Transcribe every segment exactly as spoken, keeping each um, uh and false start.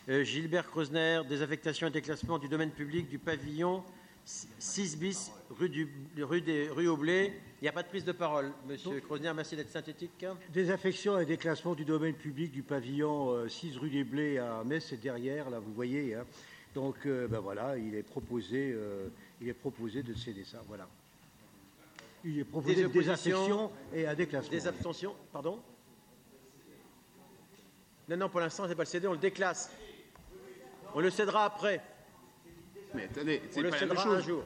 Euh, Gilbert Kreuzner, désaffectation et déclassement du domaine public du pavillon six bis, rue, du, rue, des, rue au Blé. Il n'y a pas de prise de parole. Monsieur Kreuzner, merci d'être synthétique. Désaffection et déclassement du domaine public du pavillon euh, six rue des Blés à Metz, c'est derrière, là, vous voyez. Hein. Donc, euh, ben voilà, il est proposé, euh, il est proposé de céder ça, voilà. Il est proposé de désaffection et à déclassement. Des abstentions, pardon. Non, non, pour l'instant, c'est pas le céder, on le déclasse. On le cédera après. Mais attendez, c'est on le pas la cédera même chose. un jour.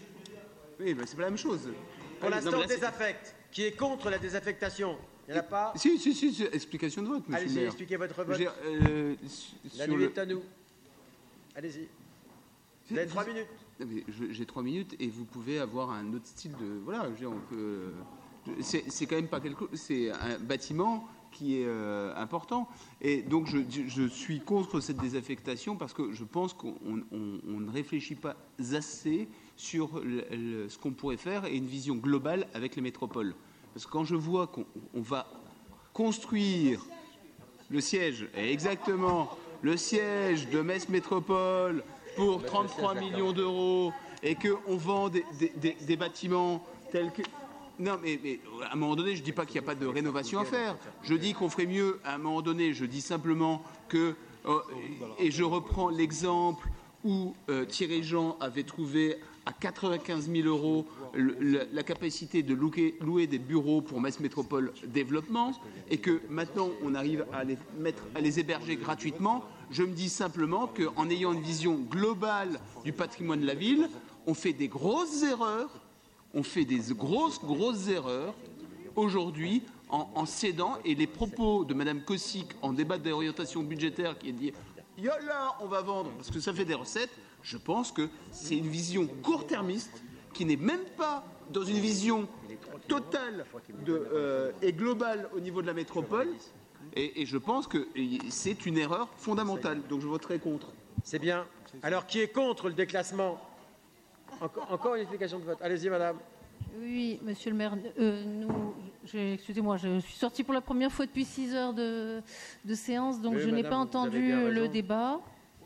Oui, mais c'est pas la même chose. Pour Allez, l'instant, on désaffecte. Qui est contre la désaffectation? Il n'y en a pas? Si, si, si, si, explication de vote, monsieur Allez-y, le maire. expliquez votre vote. Euh, la sur nuit le... est à nous. Allez-y. Vous avez trois minutes. J'ai trois minutes et vous pouvez avoir un autre style de... Voilà, je veux dire, on peut... C'est quand même pas quelque... C'est un bâtiment qui est euh, important. Et donc, je, je suis contre cette désaffectation parce que je pense qu'on on, on ne réfléchit pas assez sur le, le, ce qu'on pourrait faire et une vision globale avec les métropoles. Parce que quand je vois qu'on on va construire le siège, exactement, le siège de Metz Métropole pour trente-trois millions d'euros et qu'on vend des, des, des, des bâtiments tels que... Non, mais, mais à un moment donné, je ne dis pas qu'il n'y a pas de rénovation à faire. Je dis qu'on ferait mieux à un moment donné. Je dis simplement que, euh, et je reprends l'exemple où euh, Thierry Jean avait trouvé à quatre-vingt-quinze mille euros le, la, la capacité de louer, louer des bureaux pour Metz Métropole Développement et que maintenant on arrive à les, mettre, à les héberger gratuitement. Je me dis simplement qu'en ayant une vision globale du patrimoine de la ville, on fait des grosses erreurs. On fait des grosses, grosses erreurs aujourd'hui en, en cédant. Et les propos de Mme Kosic en débat d'orientation budgétaire qui est dit « Yalla, on va vendre parce que ça fait des recettes », je pense que c'est une vision court-termiste qui n'est même pas dans une vision totale de, euh, et globale au niveau de la métropole. Et, et je pense que c'est une erreur fondamentale. Donc je voterai contre. C'est bien. Alors qui est contre le déclassement? Encore, encore une explication de vote. Allez-y, madame. Oui, monsieur le maire. Euh, nous, excusez-moi, je suis sortie pour la première fois depuis six heures de, de séance, donc oui, je n'ai pas entendu le débat.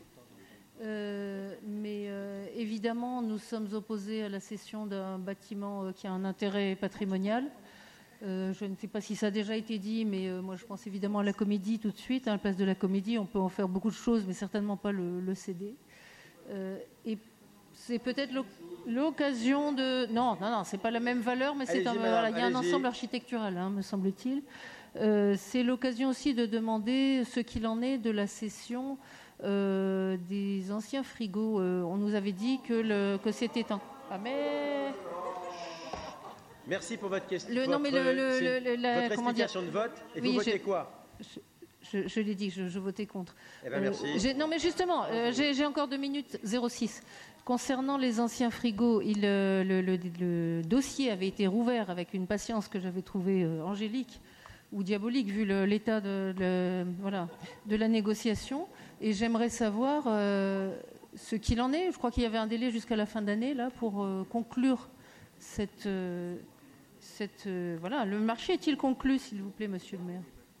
Euh, mais euh, évidemment, nous sommes opposés à la cession d'un bâtiment euh, qui a un intérêt patrimonial. Euh, je ne sais pas si ça a déjà été dit, mais euh, moi je pense évidemment à la Comédie tout de suite. À la place de la Comédie, on peut en faire beaucoup de choses, mais certainement pas le, le céder. Euh, et c'est peut-être l'occasion de... Non, non, non, c'est pas la même valeur, mais c'est un... Voilà, il y a un ensemble architectural, hein, me semble-t-il. Euh, c'est l'occasion aussi de demander ce qu'il en est de la cession euh, des anciens frigos. Euh, on nous avait dit que, le, que c'était un... Ah, mais... Merci pour votre question. Le, non, mais le, le, le, la, votre explication de vote. Et oui, vous votez je, quoi? je, je, je l'ai dit, je, je votais contre. Eh bien, merci. Euh, non, mais justement, euh, j'ai encore deux minutes zéro six. Concernant les anciens frigos, il, le, le, le, le dossier avait été rouvert avec une patience que j'avais trouvée euh, angélique ou diabolique, vu l'état de, de, voilà, de la négociation. Et j'aimerais savoir euh, ce qu'il en est. Je crois qu'il y avait un délai jusqu'à la fin d'année là pour euh, conclure cette... Euh, cette euh, voilà, le marché est-il conclu, s'il vous plaît, monsieur le maire?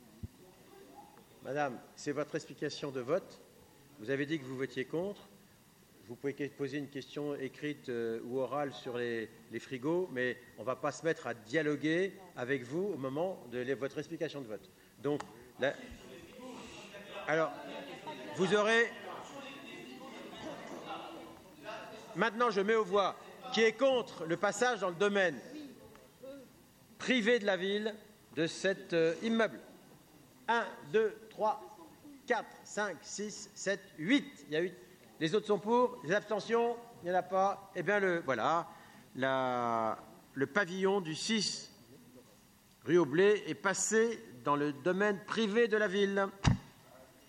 Madame, c'est votre explication de vote. Vous avez dit que vous votiez contre. Vous pouvez poser une question écrite euh, ou orale sur les, les frigos, mais on ne va pas se mettre à dialoguer avec vous au moment de les, votre explication de vote. Donc, la... alors, vous aurez... Maintenant, je mets aux voix qui est contre le passage dans le domaine privé de la ville de cet euh, immeuble. un, deux, trois, quatre, cinq, six, sept, huit. Il y a huit. Les autres sont pour. Les abstentions, il n'y en a pas. Eh bien, le, voilà, la, le pavillon du six rue au Blé est passé dans le domaine privé de la ville.